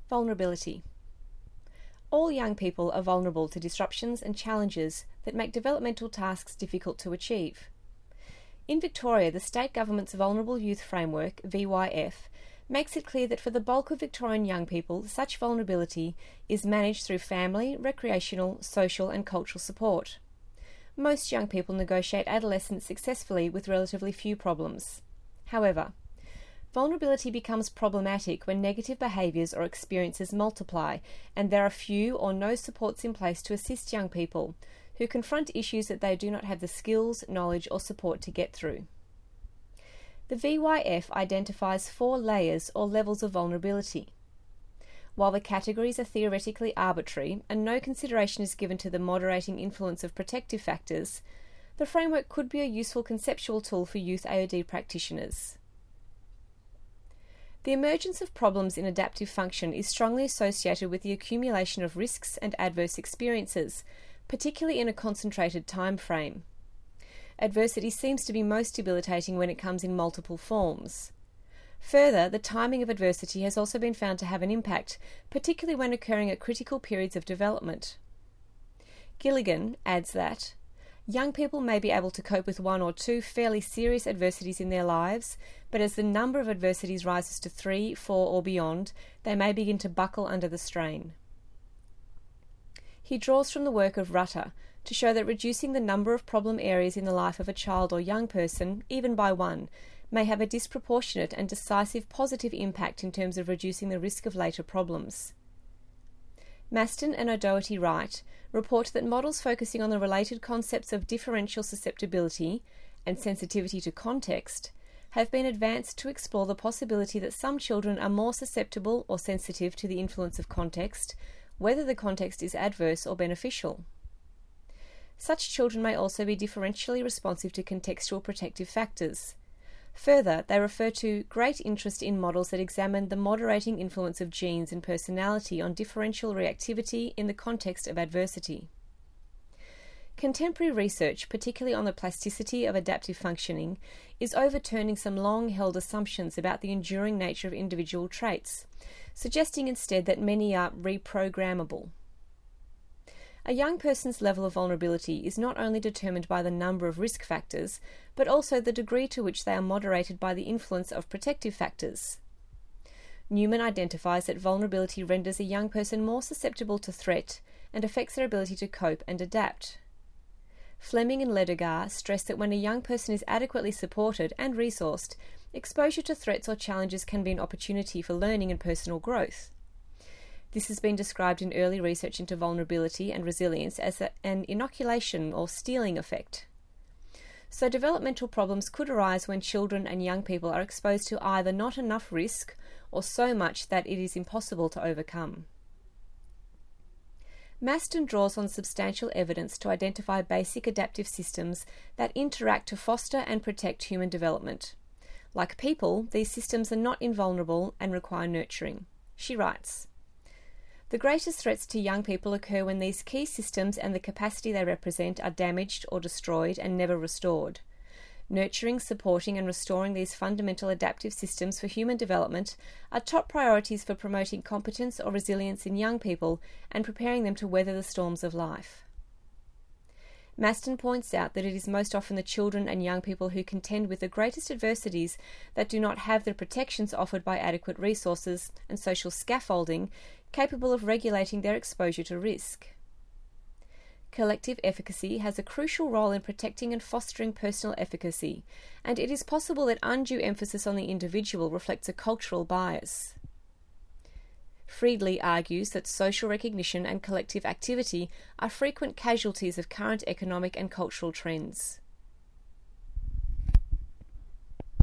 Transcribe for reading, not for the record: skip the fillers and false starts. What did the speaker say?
Vulnerability. All young people are vulnerable to disruptions and challenges that make developmental tasks difficult to achieve. In Victoria, the state government's Vulnerable Youth Framework, VYF, makes it clear that for the bulk of Victorian young people, such vulnerability is managed through family, recreational, social and cultural support. Most young people negotiate adolescence successfully with relatively few problems. However, vulnerability becomes problematic when negative behaviours or experiences multiply and there are few or no supports in place to assist young people who confront issues that they do not have the skills, knowledge or support to get through. The VYF identifies 4 layers or levels of vulnerability. While the categories are theoretically arbitrary and no consideration is given to the moderating influence of protective factors, the framework could be a useful conceptual tool for youth AOD practitioners. The emergence of problems in adaptive function is strongly associated with the accumulation of risks and adverse experiences, particularly in a concentrated time frame. Adversity seems to be most debilitating when it comes in multiple forms. Further, the timing of adversity has also been found to have an impact, particularly when occurring at critical periods of development. Gilligan adds that young people may be able to cope with 1 or 2 fairly serious adversities in their lives, but as the number of adversities rises to 3, 4 or beyond, they may begin to buckle under the strain. He draws from the work of Rutter to show that reducing the number of problem areas in the life of a child or young person, even by 1, may have a disproportionate and decisive positive impact in terms of reducing the risk of later problems. Maston and O'Doherty Wright report that models focusing on the related concepts of differential susceptibility and sensitivity to context have been advanced to explore the possibility that some children are more susceptible or sensitive to the influence of context, whether the context is adverse or beneficial. Such children may also be differentially responsive to contextual protective factors. Further, they refer to great interest in models that examine the moderating influence of genes and personality on differential reactivity in the context of adversity. Contemporary research, particularly on the plasticity of adaptive functioning, is overturning some long-held assumptions about the enduring nature of individual traits, suggesting instead that many are reprogrammable. A young person's level of vulnerability is not only determined by the number of risk factors, but also the degree to which they are moderated by the influence of protective factors. Newman identifies that vulnerability renders a young person more susceptible to threat and affects their ability to cope and adapt. Fleming and Ledegar stress that when a young person is adequately supported and resourced, exposure to threats or challenges can be an opportunity for learning and personal growth. This has been described in early research into vulnerability and resilience as an inoculation or stealing effect. So developmental problems could arise when children and young people are exposed to either not enough risk or so much that it is impossible to overcome. Maston draws on substantial evidence to identify basic adaptive systems that interact to foster and protect human development. Like people, these systems are not invulnerable and require nurturing. She writes, "The greatest threats to young people occur when these key systems and the capacity they represent are damaged or destroyed and never restored. Nurturing, supporting and restoring these fundamental adaptive systems for human development are top priorities for promoting competence or resilience in young people and preparing them to weather the storms of life." Maston points out that it is most often the children and young people who contend with the greatest adversities that do not have the protections offered by adequate resources and social scaffolding capable of regulating their exposure to risk. Collective efficacy has a crucial role in protecting and fostering personal efficacy, and it is possible that undue emphasis on the individual reflects a cultural bias. Friedley argues that social recognition and collective activity are frequent casualties of current economic and cultural trends.